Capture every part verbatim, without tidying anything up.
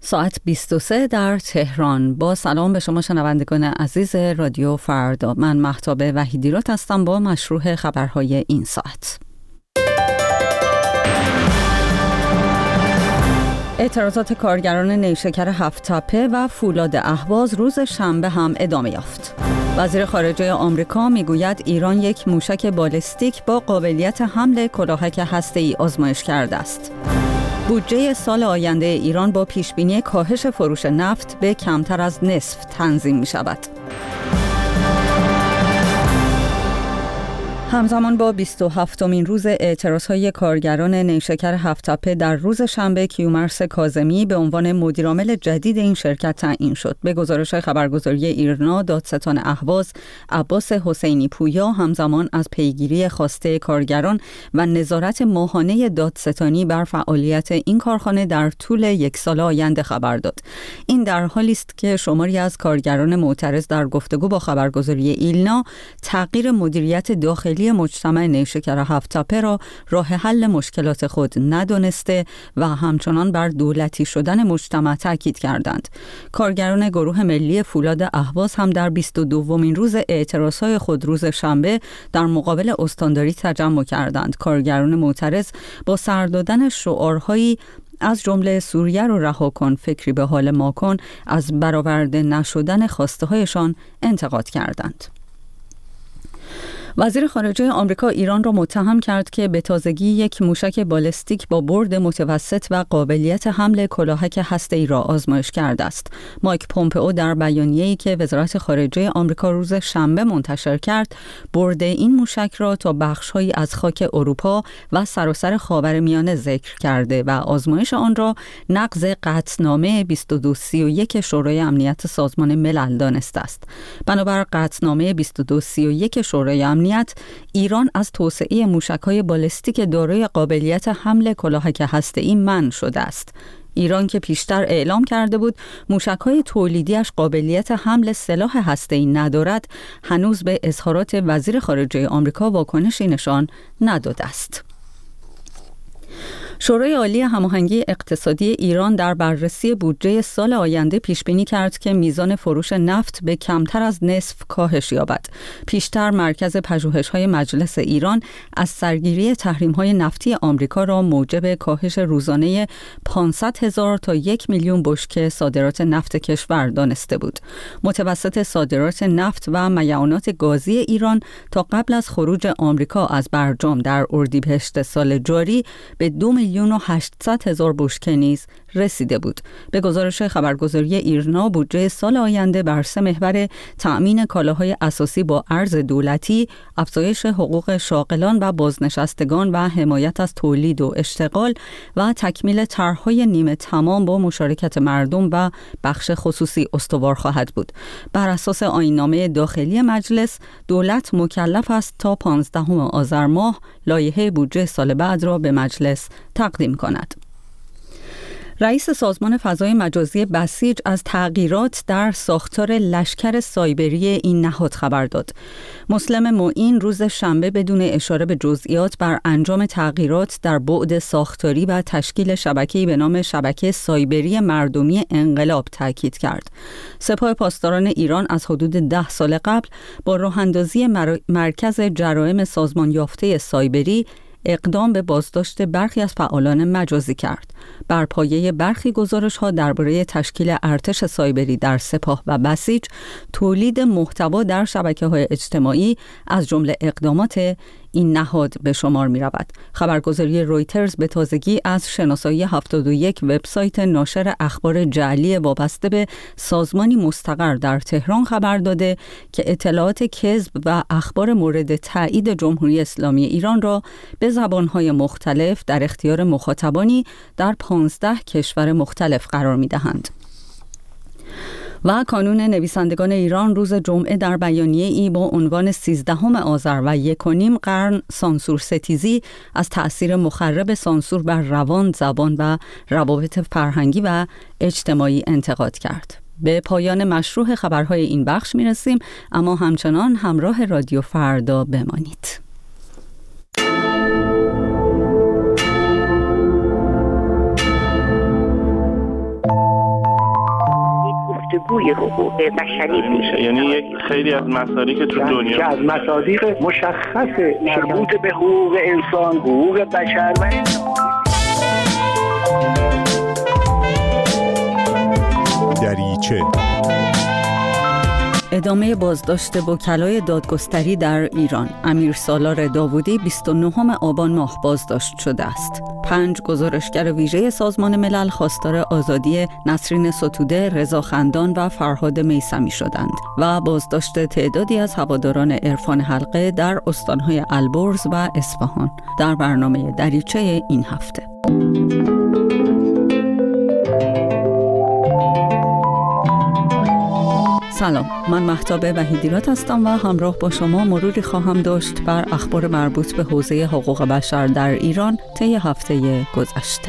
ساعت بیست و سه در تهران. با سلام به شما شنوندگان عزیز رادیو فردا. من مهتاب وحیدیرات هستم با مشروع خبرهای این ساعت. اعتراضات کارگران نیشکر هفت تپه و فولاد اهواز روز شنبه هم ادامه یافت. وزیر خارجه آمریکا میگوید ایران یک موشک بالستیک با قابلیت حمل کلاهک هسته‌ای آزمایش کرده است. بودجه سال آینده ایران با پیشبینی کاهش فروش نفت به کمتر از نصف تنظیم می شود. همزمان با بیست و هفتمین روز اعتراضهای کارگران نیشکر هفت تپه در روز شنبه، کیومرث کاظمی به عنوان مدیرعامل جدید این شرکت تعیین شد. به گزارش خبرگزاری ایرنا، دادستان اهواز عباس حسینی پویا همزمان از پیگیری خواسته کارگران و نظارت ماهانه دادستانی بر فعالیت این کارخانه در طول یک سال آینده خبر داد. این در حالی است که شماری از کارگران معترض در گفتگو با خبرگزاری ایلنا تغییر مدیریت داخلی مجتمع نیشکر هفت تپه را راه حل مشکلات خود ندانسته و همچنان بر دولتی شدن مجتمع تاکید کردند. کارگران گروه ملی فولاد اهواز هم در بیست و دومین روز اعتراضهای خود روز شنبه در مقابل استانداری تجمع کردند. کارگران معترض با سر دادن شعارهایی از جمله سوریه رو رها کن، فکری به حال ما کن، از برآورده نشدن خواسته هایشان انتقاد کردند. وزیر خارجه آمریکا ایران را متهم کرد که به تازگی یک موشک بالستیک با برد متوسط و قابلیت حمل کلاهک هسته‌ای را آزمایش کرده است. مایک پومپئو در بیانیه‌ای که وزارت خارجه آمریکا روز شنبه منتشر کرد، برد این موشک را تا بخش‌هایی از خاک اروپا و سراسر خاورمیانه ذکر کرده و آزمایش آن را نقض قطعنامه بیست و دو سی و یک شورای امنیت سازمان ملل دانسته است. بنابر قطعنامه بیست و دو سی و یک شورای امنیت، ایران از توسعه موشک‌های بالستیک دارای قابلیت حمل کلاهک هسته‌ای منع شده است. ایران که پیشتر اعلام کرده بود موشک‌های تولیدیش قابلیت حمل سلاح هسته‌ای ندارد، هنوز به اظهارات وزیر خارجه آمریکا واکنشی نشان نداده است. شورای عالی هماهنگی اقتصادی ایران در بررسی بودجه سال آینده پیش بینی کرد که میزان فروش نفت به کمتر از نصف کاهش یابد. پیشتر مرکز پژوهش‌های مجلس ایران از سرگیری تحریم‌های نفتی آمریکا را موجب کاهش روزانه پانصد هزار تا یک میلیون بشکه صادرات نفت کشور دانسته بود. متوسط صادرات نفت و معدنیات گازی ایران تا قبل از خروج آمریکا از برجام در اردیبهشت سال جاری به دو میلیون و هشتصد هزار بشکه نیز رسیده بود. به گزارش خبرگزاری ایرنا، بودجه سال آینده بر سه محور تأمین کالاهای اساسی با ارز دولتی، افزایش حقوق شاغلان و بازنشستگان و حمایت از تولید و اشتغال و تکمیل طرح‌های نیمه تمام با مشارکت مردم و بخش خصوصی استوار خواهد بود. بر اساس آیین‌نامه داخلی مجلس، دولت مکلف است تا پانزدهم آذر ماه لایحه بودجه سال بعد را به مجلس تقدیم کند. رئیس سازمان فضای مجازی بسیج از تغییرات در ساختار لشکر سایبری این نهاد خبر داد. مسلم معین روز شنبه بدون اشاره به جزئیات بر انجام تغییرات در بعد ساختاری و تشکیل شبکه‌ای به نام شبکه سایبری مردمی انقلاب تاکید کرد. سپاه پاسداران ایران از حدود ده سال قبل با راه‌اندازی مر... مرکز جرایم سازمان یافته سایبری اقدام به بازداشت برخی از فعالان مجازی کرد. بر پایه برخی گزارش‌ها درباره تشکیل ارتش سایبری در سپاه و بسیج، تولید محتوا در شبکه‌های اجتماعی از جمله اقدامات این نهاد به شمار می رود. خبرگزاری رویترز به تازگی از شناسایی هفتاد و یک وبسایت ناشر اخبار جعلی وابسته به سازمانی مستقر در تهران خبر داده که اطلاعات کذب و اخبار مورد تایید جمهوری اسلامی ایران را به زبانهای مختلف در اختیار مخاطبانی در پانزده کشور مختلف قرار می دهند. و کانون نویسندگان ایران روز جمعه در بیانیه ای با عنوان سیزدهم آذر و یک و نیم قرن سانسور ستیزی از تأثیر مخرب سانسور بر روان، زبان و روابط فرهنگی و اجتماعی انتقاد کرد. به پایان مشروع خبرهای این بخش می رسیم، اما همچنان همراه رادیو فردا بمانید. گفتگوی حقوق بشری میشه. یعنی یک خیلی از مصادیق که تو دنیا که از مصادیق مشخص مربوط به حقوق انسان، حقوق بشر و دریچه. ادامه بازداشت وکلای دادگستری در ایران. امیر سالار داوودی بیست و نهم آبان ماه بازداشت شده است. پنج گزارشگر ویژه سازمان ملل خواستار آزادی نسرین ستوده، رضا خندان و فرهاد میثمی شدند و بازداشت تعدادی از هواداران عرفان حلقه در استانهای البرز و اصفهان. در برنامه دریچه این هفته سلام، من مهتاب وحیدیرات هستم و همراه با شما مروری خواهم داشت بر اخبار مربوط به حوزه حقوق بشر در ایران طی هفته گذشته.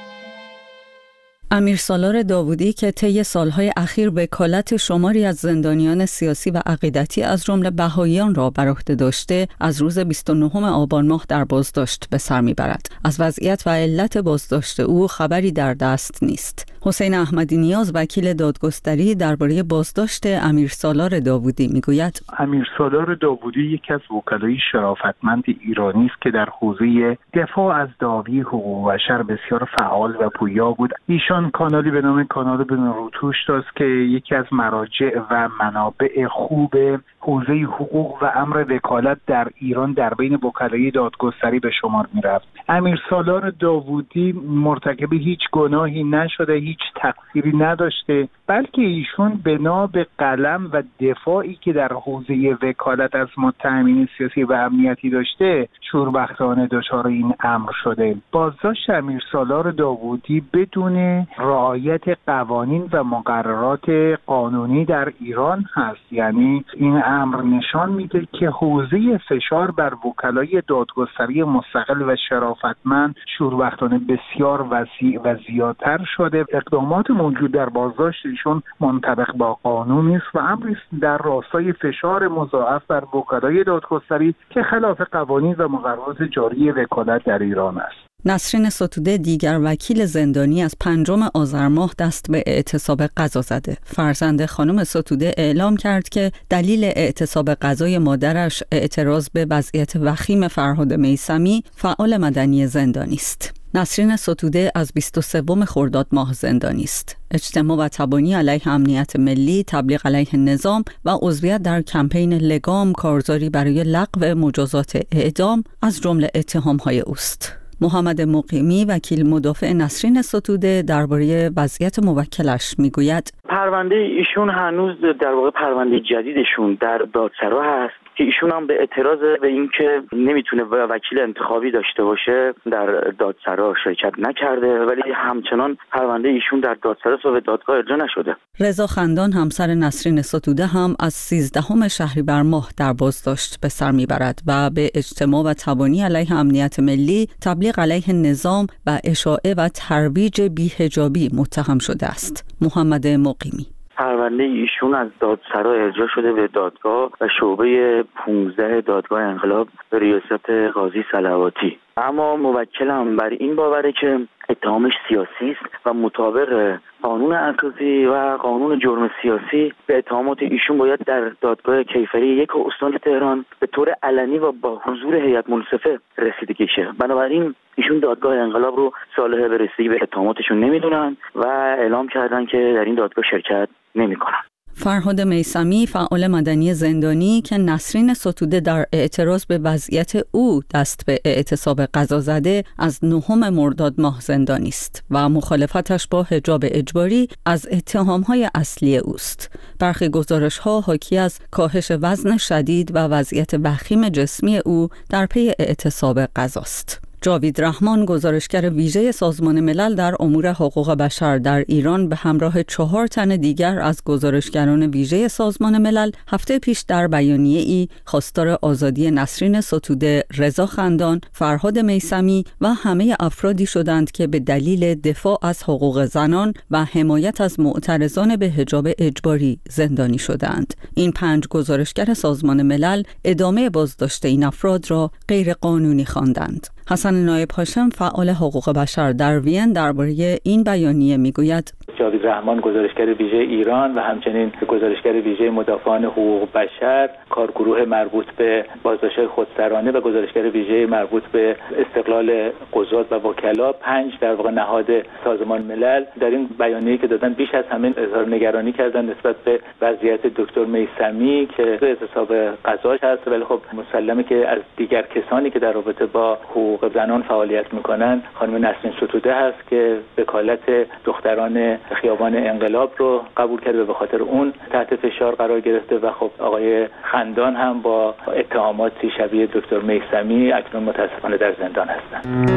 امیر سالار داوودی که طی سالهای اخیر وکالت شماری از زندانیان سیاسی و عقیدتی از جمله بهائیان را بر عهده داشته، از روز بیست و نهم آبان ماه در بازداشت به سر میبرد. از وضعیت و علت بازداشت او خبری در دست نیست. حسین احمدی نیاز وکیل دادگستری درباره بازداشت امیر سالار داوودی میگوید: امیر سالار داوودی یکی از وکلای شرافتمند ایرانی است که در حوزه دفاع از دعاوی حقوق بشر بسیار فعال و پویا بود. ایشان کانالی به نام کانال بنروتوش داشت که یکی از مراجع و منابع خوب حوزه حقوق و امر وکالت در ایران در بین وکلای دادگستری به شمار می‌رفت. امیر سالار داوودی مرتکب هیچ گناهی نشده، هیچ تقصیری نداشته، بلکه ایشون بنا به قلم و دفاعی که در حوزه وکالت از متهمین سیاسی و امنیتی داشته، شوربختانه دچار این امر شده. بازداشت امیر سالار داوودی بدون رعایت قوانین و مقررات قانونی در ایران هست. یعنی این امر نشان میده که حوزه فشار بر وکلای دادگستری مستقل و شرافتمند شوربختانه بسیار وسیع و زیادتر شده. اقدامات موجود در بازداشت ایشون منطبق با قانون است و امری در راستای فشار مضاعف بر وکلای دادگستری که خلاف قوانین و مقررات جاری وکالت در ایران است. نسرین ستوده دیگر وکیل زندانی از پنجم آذر ماه دست به اعتصاب قضا زده. فرزند خانم ستوده اعلام کرد که دلیل اعتصاب قضای مادرش اعتراض به وضعیت وخیم فرهاد میثمی، فعال مدنی زندانی است. نسرین ستوده از بیست و سوم خرداد ماه زندانی است. اجتماع و تبانی علیه امنیت ملی، تبلیغ علیه نظام و عضویت در کمپین لگام کارزاری برای لغو مجازات اعدام از جمله اتهام‌های اوست. محمد مقیمی وکیل مدافع نسرین ستوده درباره وضعیت موکلش میگوید: پرونده ایشون هنوز در واقع پرونده جدیدشون در دادسرا هست که ایشون هم به اعتراض به اینکه نمیتونه وکیل انتخابی داشته باشه در دادسرا شرکت نکرده، ولی همچنان پرونده ایشون در دادسرا و دادگاه ارجاع نشده. رضا خندان همسر نسرین ستوده هم از سیزدهم شهریور ماه در بازداشت به سر میبرد و به اجتماع و تبانی علیه امنیت ملی، تبلیغ علیه نظام و اشاعه و ترویج بی‌حجابی متهم شده است. محمد مقیمی: پرونده ایشون از دادسرا ارجاع شده به دادگاه و شعبه پانزده دادگاه انقلاب به ریاست قاضی صلواتی. اما موکلم بر این باوره که اتهامش سیاسی است و مطابق قانون اساسی و قانون جرم سیاسی به اتهامات ایشون باید در دادگاه کیفری یک استان تهران به طور علنی و با حضور هیئت منصفه رسیدگی شه. بنابراین ایشون دادگاه انقلاب رو صالح به رسیدگی به اتهاماتشون نمیدونن و اعلام کردن که در این دادگاه شرکت نمیکنن. فرهاد میثمی فعال مدنی زندانی که نسرین ستوده در اعتراض به وضعیت او دست به اعتصاب قضا زده، از نهم مرداد ماه زندانی است و مخالفتش با حجاب اجباری از اتهامهای اصلی اوست. برخی گزارش‌ها حاکی از کاهش وزن شدید و وضعیت وخیم جسمی او در پی اعتصاب قضاست. جاوید رحمان گزارشگر ویژه سازمان ملل در امور حقوق بشر در ایران به همراه چهار تن دیگر از گزارشگران ویژه سازمان ملل هفته پیش در بیانیه‌ای خواستار آزادی نسرین ستوده، رضا خندان، فرهاد میثمی و همه افرادی شدند که به دلیل دفاع از حقوق زنان و حمایت از معترضان به حجاب اجباری زندانی شدند. این پنج گزارشگر سازمان ملل ادامه بازداشت این افراد را غیر قانونی خواندند. حسن نایب هاشم فعال حقوق بشر در وین درباره این بیانیه میگوید: جاوید رحمان گزارشگر ویژه ایران و همچنین گزارشگر ویژه مدافعان حقوق بشر، کارگروه مربوط به بازداشت‌های خودسرانه و گزارشگر ویژه مربوط به استقلال قضات و وکلا، پنج در واقع نهاد سازمان ملل در این بیانیه‌ای که دادن بیش از همه اظهار نگرانی کردن نسبت به وضعیت دکتر میثمی که اعتصاب غذاش هست، ولی خب مسلمه که از دیگر کسانی که در رابطه با حقوق زنان فعالیت میکنن خانم نسرین ستوده هست که وکالت دختران خیابان انقلاب رو قبول کرده و به خاطر اون تحت فشار قرار گرفته و خب آقای خندان هم با اتهاماتی شبیه دکتر میثمی اکنون متاسفانه در زندان هستند.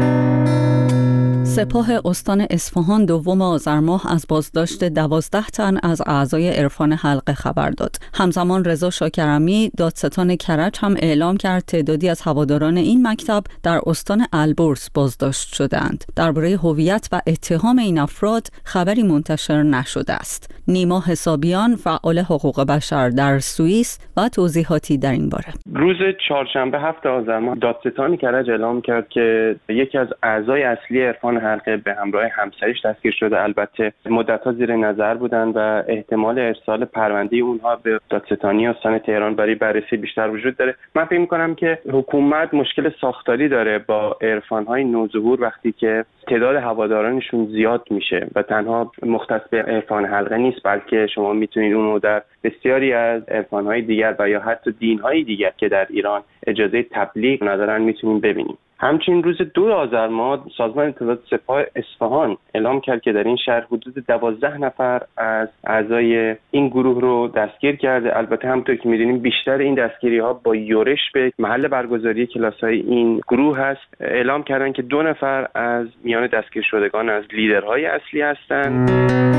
سپاه استان اصفهان دوم آذر ماه از بازداشت دوازده تن از اعضای عرفان حلقه خبر داد. همزمان رضا شاکرمی دادستان کرج هم اعلام کرد تعدادی از هواداران این مکتب در استان البرز بازداشت شدند. درباره هویت و اتهام این افراد خبری منتشر نشده است. نیما حسابیان فعال حقوق بشر در سوئیس و توضیحاتی در این باره. روز چهارشنبه هفت آذر ماه دادستان کرج اعلام کرد که یکی از اعضای اصلی عرفان حلقه به همراه همسرش دستگیر شده. البته مدت‌ها زیر نظر بودند و احتمال ارسال پرونده اونها به دادستانی استان تهران برای بررسی بیشتر وجود داره. من فکر می‌کنم که حکومت مشکل ساختاری داره با عرفان‌های نوظهور وقتی که تعداد هوادارانشون زیاد میشه و تنها مختص به عرفان حلقه نیست، بلکه شما میتونید اون رو در بسیاری از عرفان‌های دیگر و یا حتی دین‌های دیگر که در ایران اجازه تبلیغ ندارن میتونید ببینید. همچنین روز دو آذر ماه سازمان اطلاعات سپاه اصفهان اعلام کرد که در این شهر حدود دوازده نفر از اعضای این گروه رو دستگیر کرده. البته همونطور که می‌دونیم بیشتر این دستگیری‌ها با یورش به محل برگزاری کلاس‌های این گروه هست. اعلام کردن که دو نفر از میان دستگیر شدگان از لیدرهای اصلی هستند.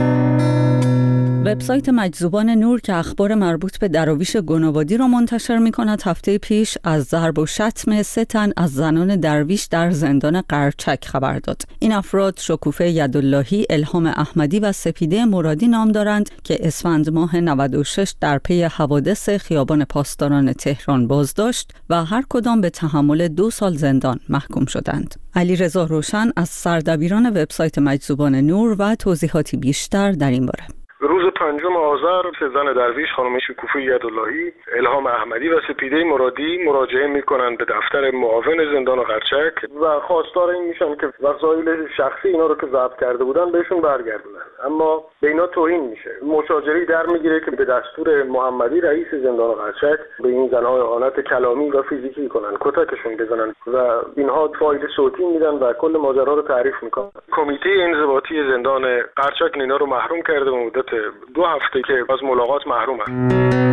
وبسایت مجذوبان نور که اخبار مربوط به دراویش گنابادی را منتشر می‌کند هفته پیش از ضرب و شتم سه تن از زنان درویش در زندان قرچک خبر داد. این افراد شکوفه یداللهی، الهام احمدی و سپیده مرادی نام دارند که اسفند ماه نود و شش در پی حوادث خیابان پاسداران تهران بازداشت و هر کدام به تحمل دو سال زندان محکوم شدند. علیرضا روشن از سردبیران وبسایت مجذوبان نور و توضیحاتی بیشتر در این باره. روز پنجم آذر سه زن درویش خانم شکوفه یداللهی، الهام احمدی و سپیده مرادی مراجعه میکنند به دفتر معاون زندان قرچک و خواستار این میشن که وسایل شخصی اینا رو که ضبط کرده بودن بهشون برگردونن، اما به اینا توهین میشه. مشاجره در میگیره که به دستور محمدی رئیس زندان قرچک به این زنها اهانت کلامی و فیزیکی کنن، کتکشون بزنن و اینها فایل صوتی میدن و کل ماجرا رو تعریف میکنن. کمیته انضباطی زندان قرچک اینا رو محروم کرده و مدت دو هفته که از ملاقات محروم هست.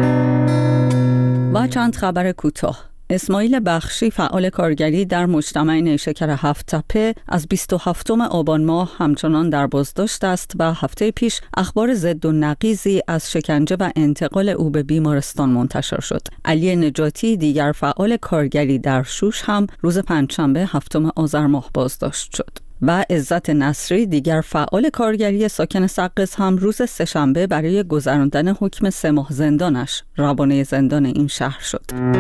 و چند خبر کوتاه. اسماعیل بخشی فعال کارگری در مجتمع نیشکر هفت تپه از بیست و هفتم آبان ماه همچنان در بازداشت است و هفته پیش اخبار ضد و نقیضی از شکنجه و انتقال او به بیمارستان منتشر شد. علی نجاتی دیگر فعال کارگری در شوش هم روز پنجشنبه هفتم آذر ماه بازداشت شد. و عزت نصری دیگر فعال کارگری ساکن سقز هم روز سه‌شنبه برای گذراندن حکم سه ماه زندانش روانه زندان این شهر شد.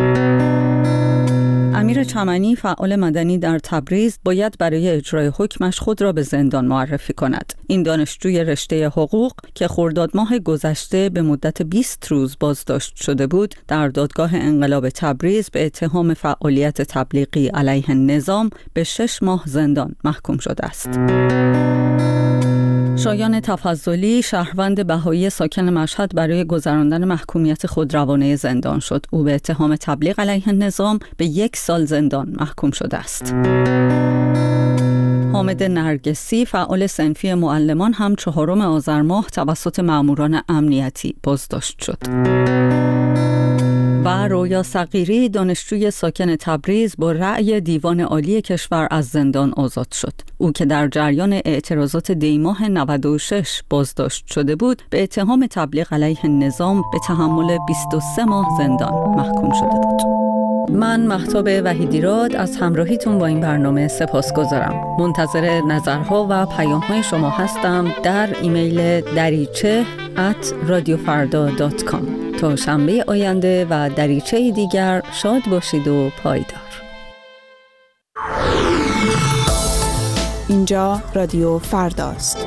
امیر چمنی فعال مدنی در تبریز باید برای اجرای حکمش خود را به زندان معرفی کند. این دانشجوی رشته حقوق که خرداد ماه گذشته به مدت بیست روز بازداشت شده بود در دادگاه انقلاب تبریز به اتهام فعالیت تبلیغی علیه نظام به شش ماه زندان محکوم شده است. شایان تفضلی شهروند بهایی ساکن مشهد برای گذراندن محکومیت خود روانه زندان شد. او به اتهام تبلیغ علیه نظام به یک سال زندان محکوم شده است. حامد نرگسی فعال صنفی معلمان هم چهارم آذر ماه توسط ماموران امنیتی بازداشت شد. و رویا صغیری دانشجوی ساکن تبریز با رأی دیوان عالی کشور از زندان آزاد شد. او که در جریان اعتراضات دیماه نود و شش بازداشت شده بود به اتهام تبلیغ علیه نظام به تحمل بیست و سه ماه زندان محکوم شده بود. من مهتاب وحیدیراد از همراهیتون با این برنامه سپاسگزارم. منتظر نظرها و پیام‌های شما هستم در ایمیل دریچه ات رادیو فردا دات کام. تا شنبه آینده و دریچه دیگر شاد باشید و پایدار. اینجا رادیو فرداست.